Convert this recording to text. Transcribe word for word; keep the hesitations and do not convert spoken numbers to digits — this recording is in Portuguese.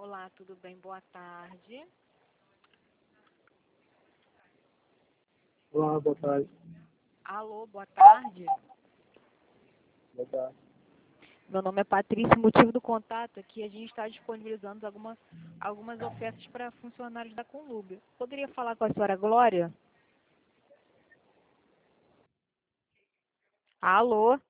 Olá, tudo bem? Boa tarde. Olá, boa tarde. Alô, boa tarde. Boa tarde. Meu nome é Patrícia. O motivo do contato é que a gente está disponibilizando alguma, algumas ofertas para funcionários da Conlub. Poderia falar com a senhora Glória? Alô?